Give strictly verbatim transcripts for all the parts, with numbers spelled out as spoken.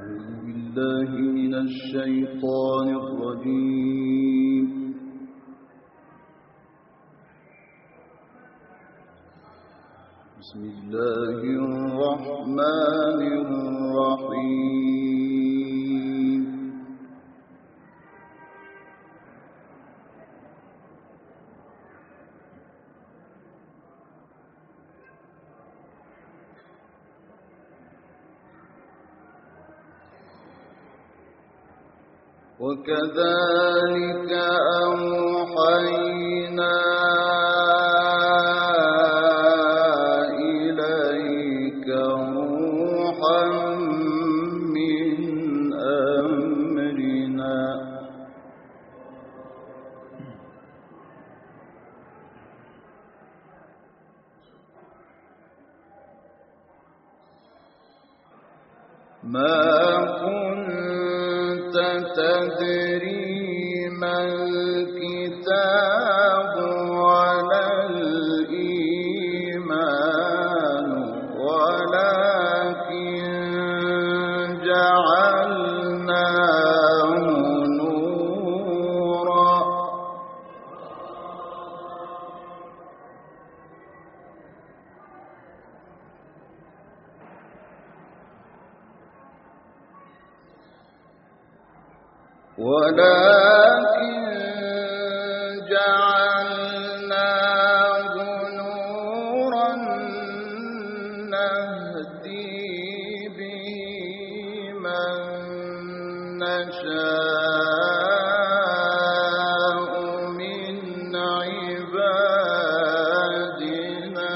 بالله من الشيطان الرجيم. بسم الله الرحمن الرحيم. وكذلك أوحينا إليك روحا من أمرنا ما كنت تدري ما الكتاب ولا الإيمان ولكن جعلناه نورا ولكن جعلناه نورا نهدي به من نشاء من عبادنا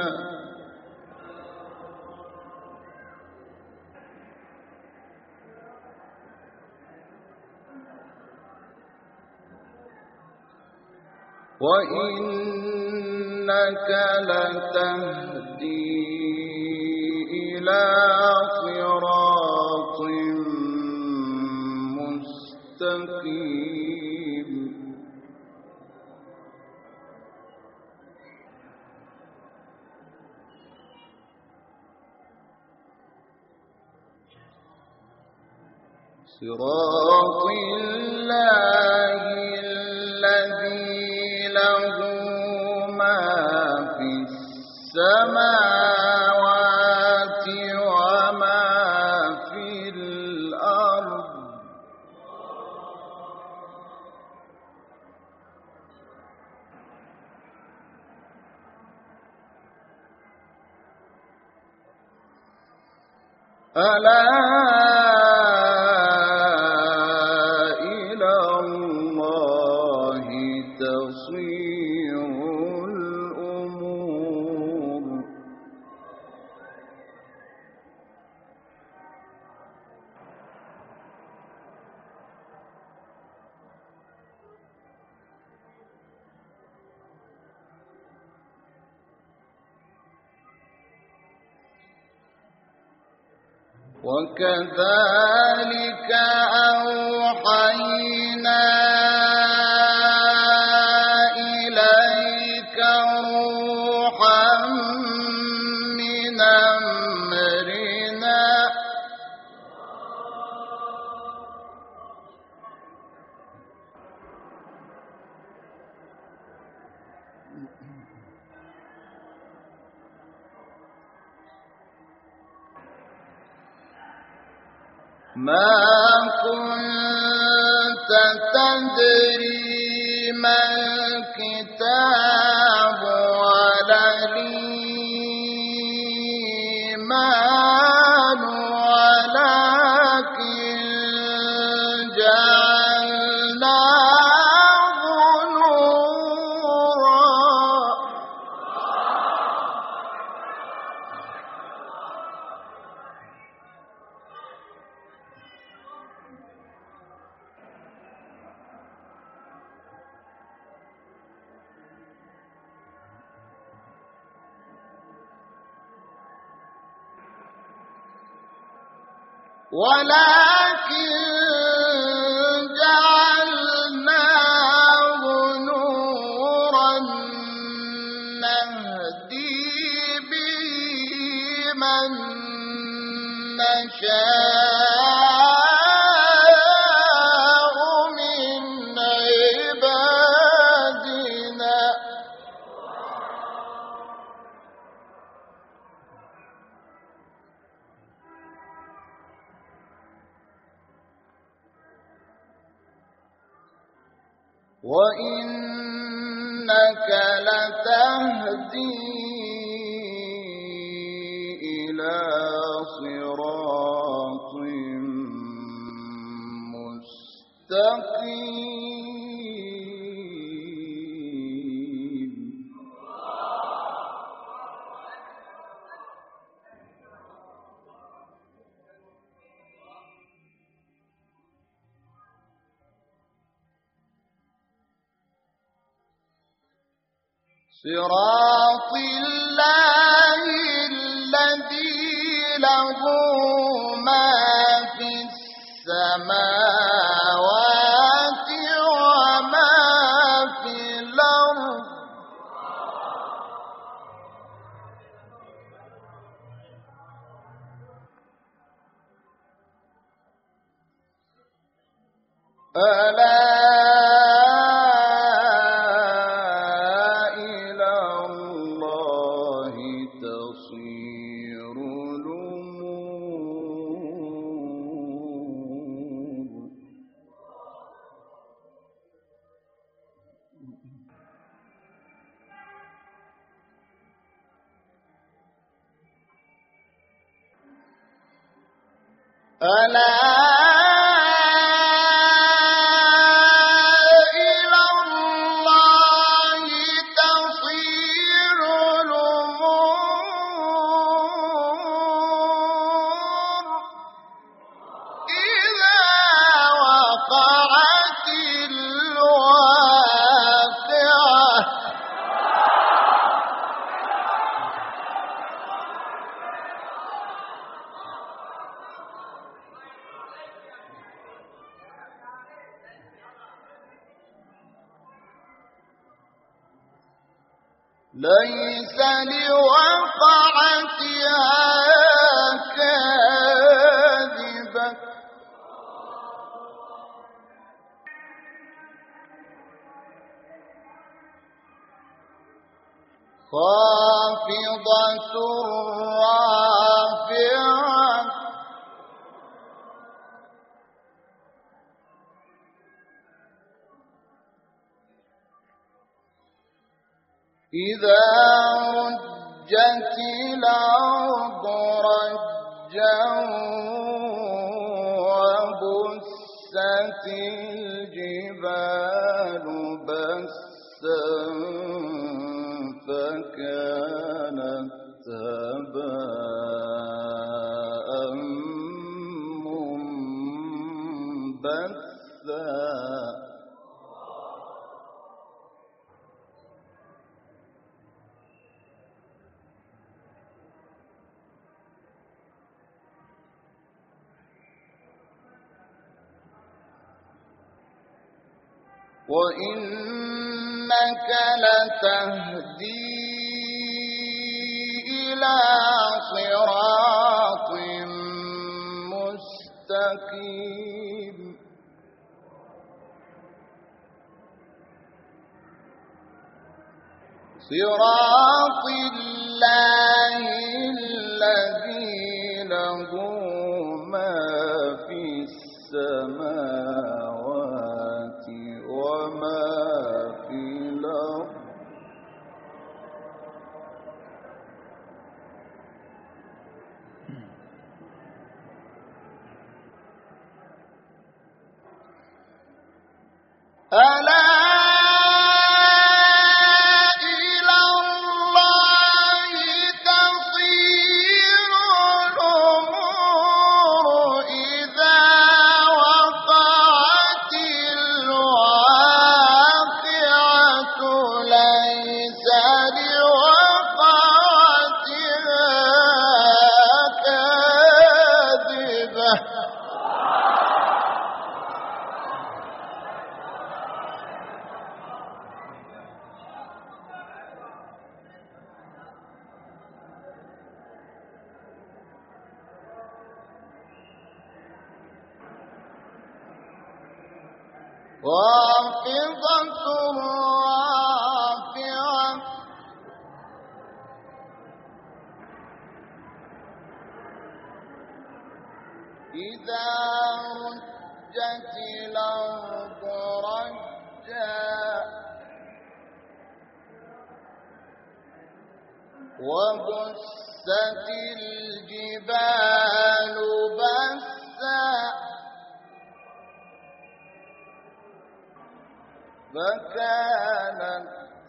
وإنك لتهدي إلى صراط مستقيم. صراط الله الذي له ما في السماوات وما في الأرض ألا إلى الله تصير الأمور. وكذلك أوحينا إليك روحا من أمرنا ما كنت تدري ما الكتاب ولا الإيمان ولكن جعلناه نورا ولكن جعلناه نورا نهدي به من نشاء وإنك لتهدي إلى صراط مستقيم. صراط الله الذي له ما في السماوات وما في الأرض. ألا ألا إلى الله تصير الأمور إذا وقعت الواقعة. ليس لوقعتها كاذبة خافضة رافعة إذا رجت الأرض رجا وبست الجبال بسا فكانت هباء منبثا. وإنك لتهدي إلى صراط مستقيم. صراط الله الذي له ما في السماوات وما في الأرض. ألا إلى الله تصير الأمور إذا وقعت الواقعة ليس لوقعتها كاذبة خافضة رافعة إذا رجت الأرض رجا وبست الجبال بسا فكانت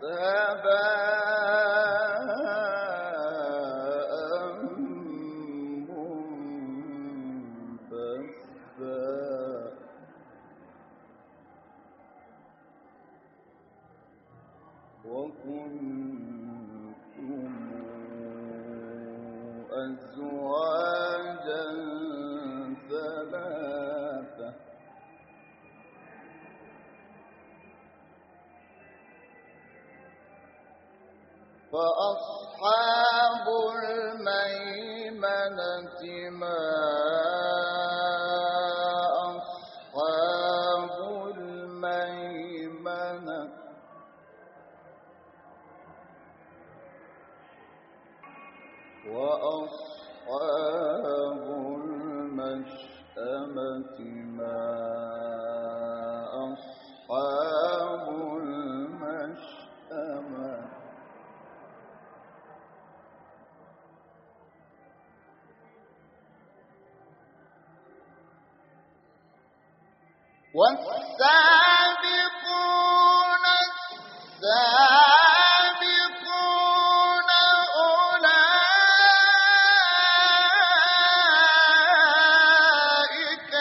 هباء منبثا وكنتم أزواجا ثلاثة فأصحاب الميمنة ما أصحاب الميمنة وأصحاب المشأمة ما أصحاب المشأمة والسابقون السابقون أولئك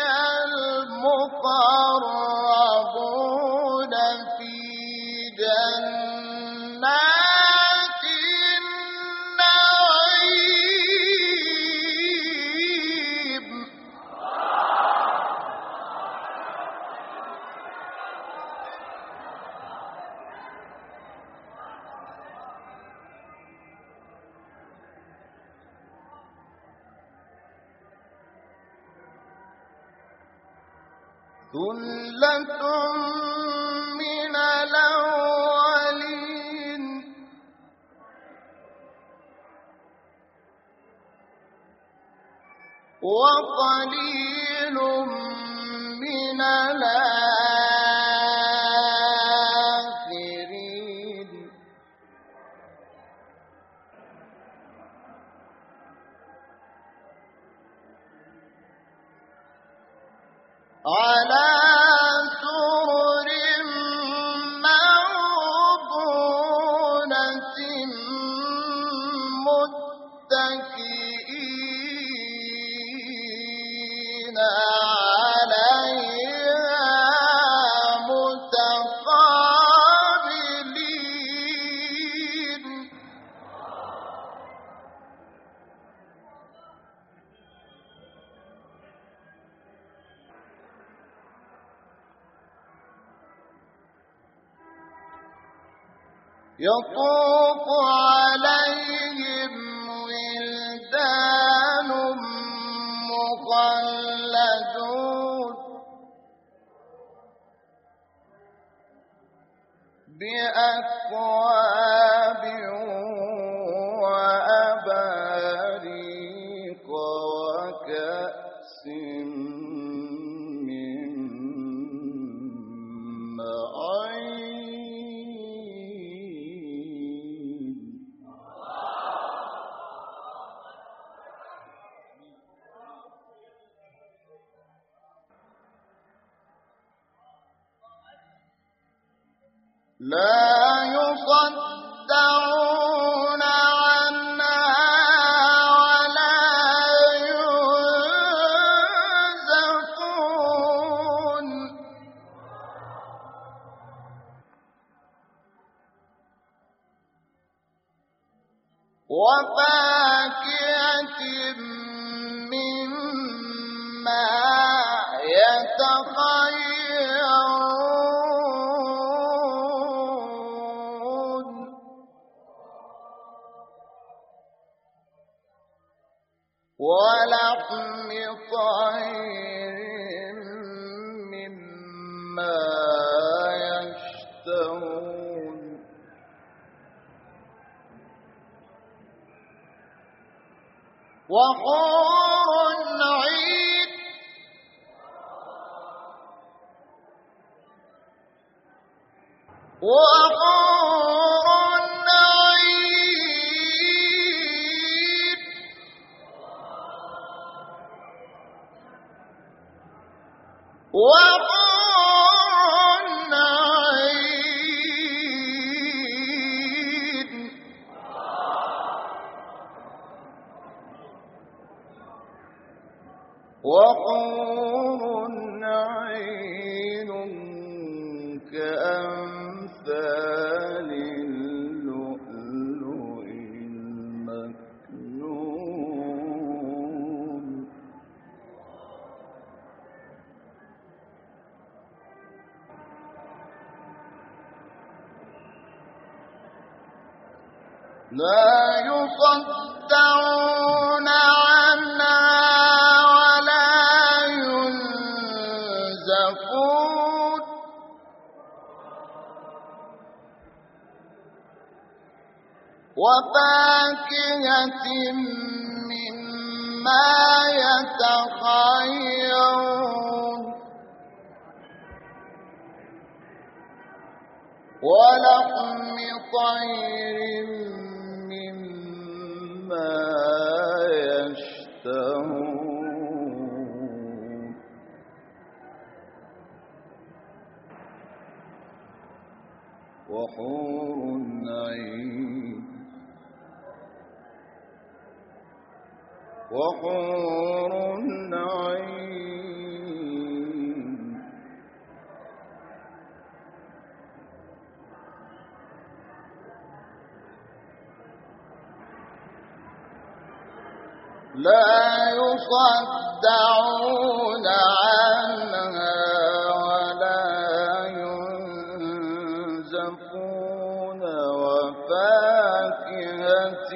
المقربون في جنات النعيم ثلة من الأولين وقليل من الآخرين على سرر موضونة متكئين عليها متقابلين يطوف عليهم ولدان مخلدون بأكواب وأباريق وكأس من معين لا يصدعون عنها ولا ينزفون وفاكهة مما يتخيرون ولحم طير مما يشتهون وحور عين وحور عين وحور عين وحور عين كأمثال اللؤلؤ المكنون لا يصدعون عنها وفاكهة مما يتخيرون ولحم طير مما يشتهون وحور عين وحور عين لا يصدعون عنها ولا ينزفون وفاكهة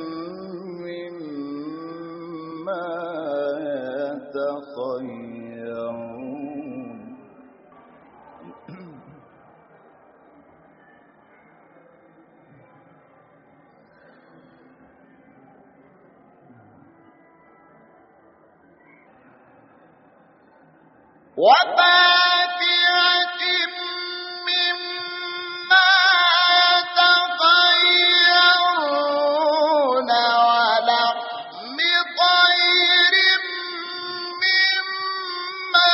يتخيرون وفاكهة مما يتخيرون ولحم طير مما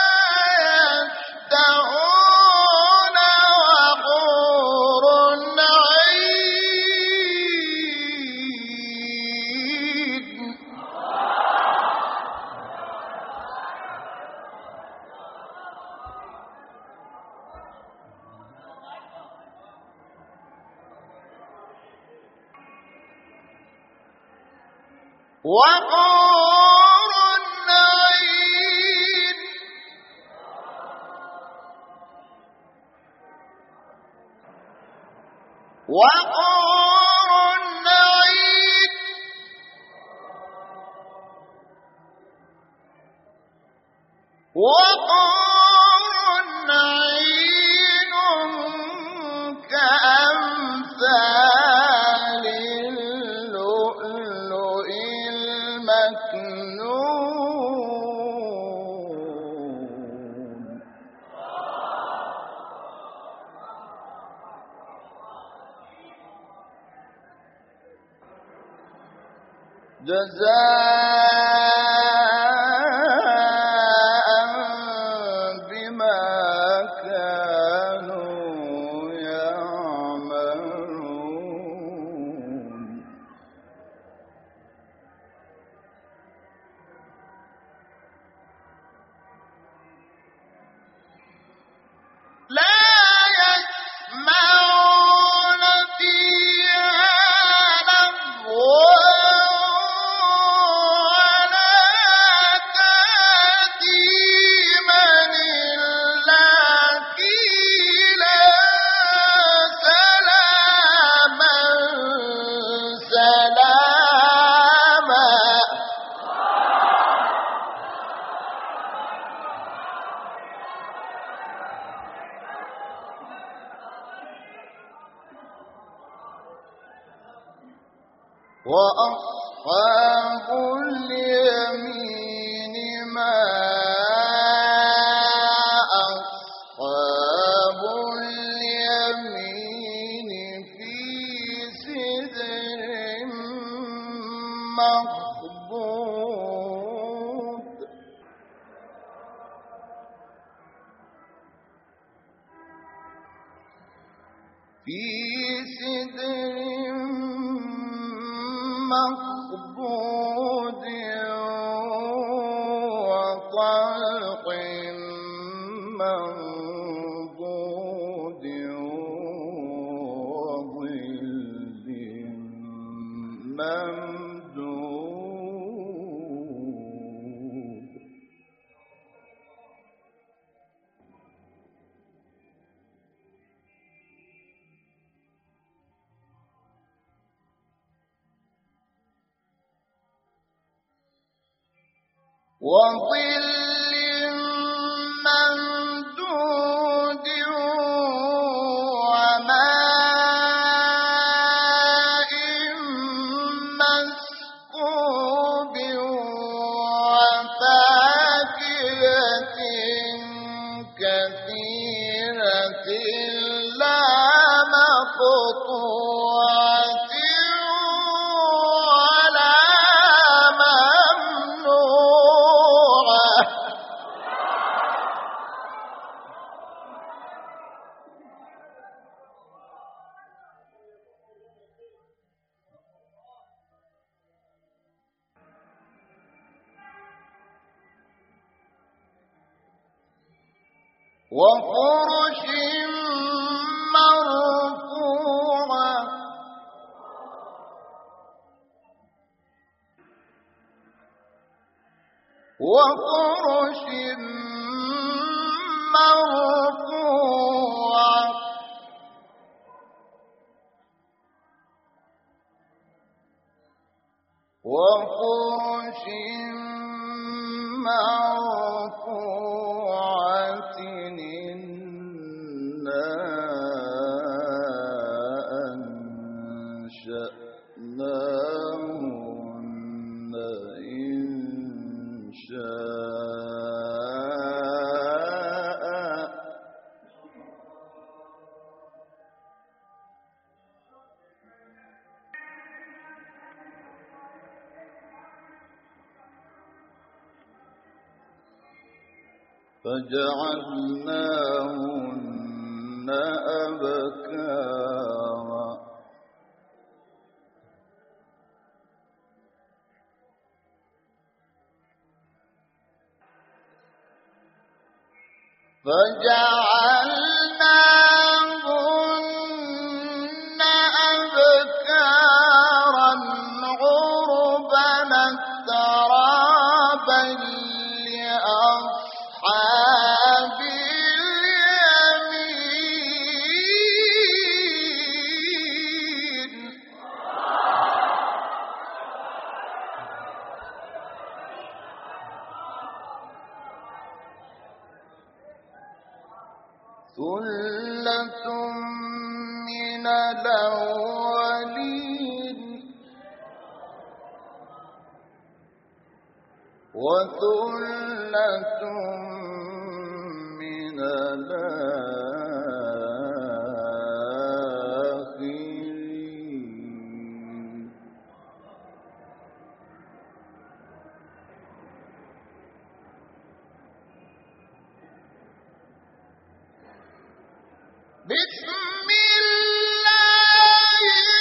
يشتهون وحور عين وحور عين وحور عين وحور عين كأمثال اللؤلؤ المكنون جزاء بما كانوا يعملون لا يسمعون فيها لغوا وأصحاب اليمين ما أصحاب اليمين في سدر مخضود في سدر مخضود وطلق منضود وظل ممدود وظل ممدود وماء مسكوب وفاكهة كثيرة لا مقطوعة ولا ممنوعة وفرش مرفوعة وفرش مرفوعة وفرش مرفوعة إنا أنشأناهن إنشاء فجعلناهن أبكارا فجعلناهن أبكارا عربا ترابا لأصحاب اليمين ثلة من الأولين وثلة من الآخرين بسم الله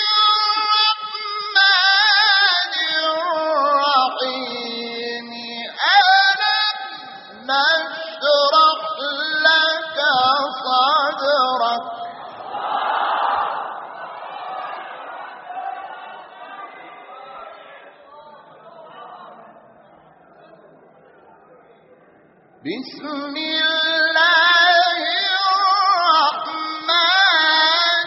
الرحمن الرحيم ألم نشرح لك صدرك بسم الله الرحمن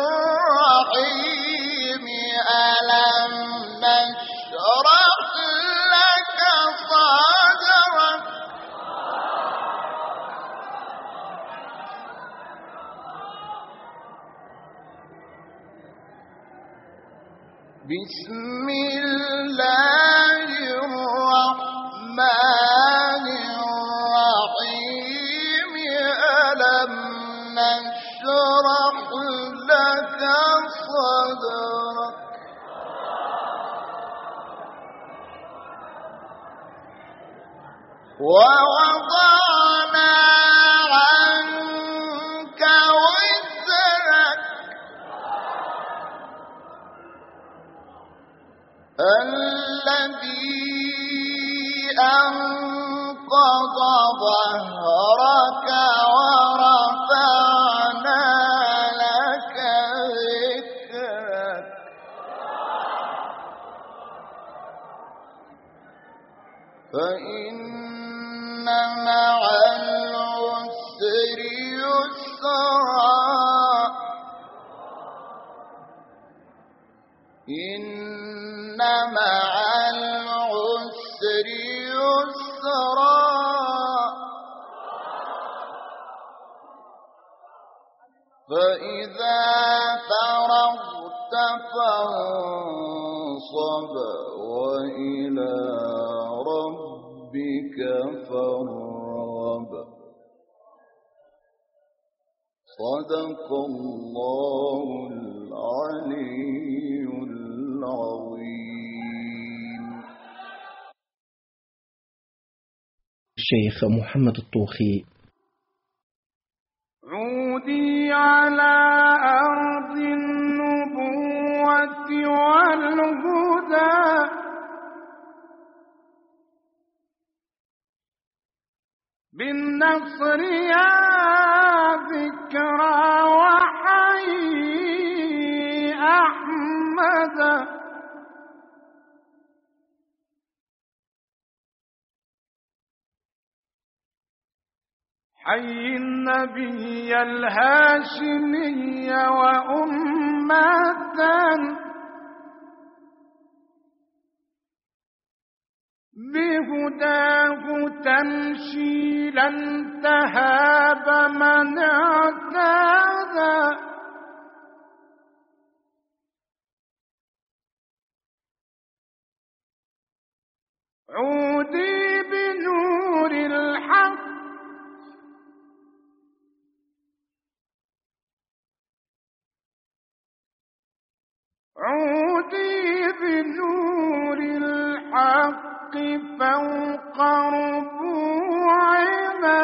الرحيم ألم نشرح لك صدرك بسم الله الرحمن الرحيم ألم نشرح لك صدرك ووضعنا عنك وزرك أنقض ظهرك ورفعنا لك ذكرك فإن مع العسر يسرا إن مع العسر يسرا فإذا فرغت فانصب وإلى ربك فارغب صدق الله العلي العظيم. الشيخ محمد الطوخي. عودي على أرض النبوة والهدى بالنصر يا ذكرى وحي أحمد حي النبي الهاشمي وأمة بهداه تمشي لن تهاب من اعتدى عودي بنور الحق عودي بنور الحق فوق ربوعنا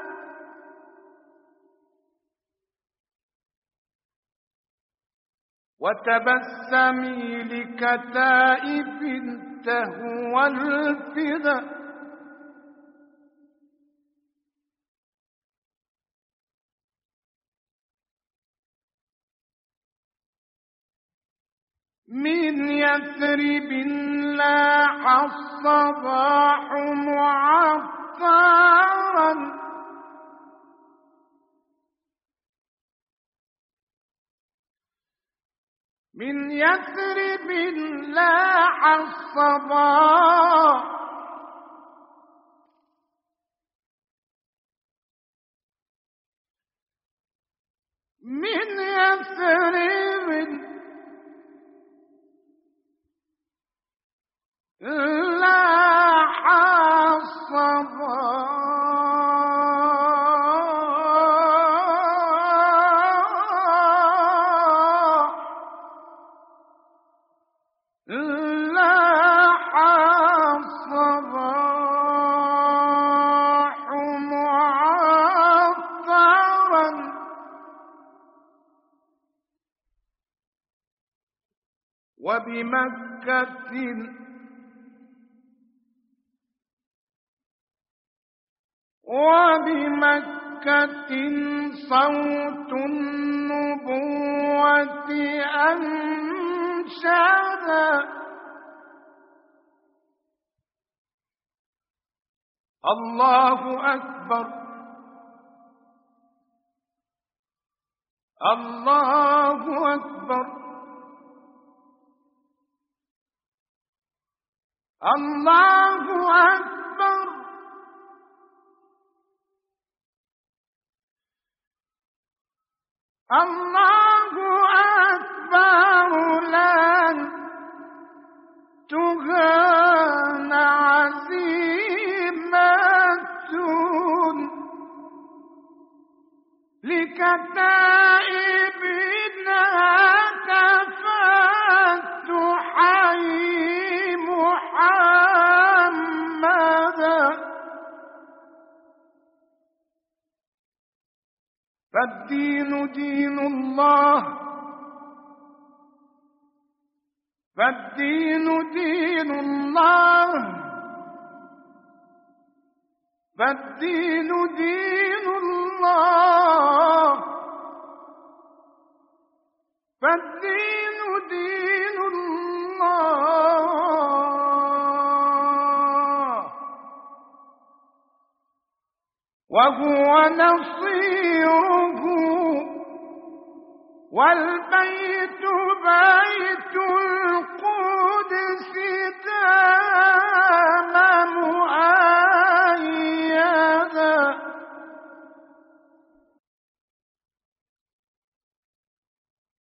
وتبسمي لكتائب تهوى الفدا من يثرب لاح الصباح معطرا من يثرب لاح الصباح من يثرب لاح الصباح لاح الصباح معطرا وبمكة وبمكة صوت النبوة أنشد الله أكبر الله أكبر الله أكبر الله أكبر لن تهان عزيمة لكتائبنا كفت حي محمدا فالدين دين الله فالدين دين الله فالدين دين الله فالدين دين الله وهو نصيره والبيت بيت القدس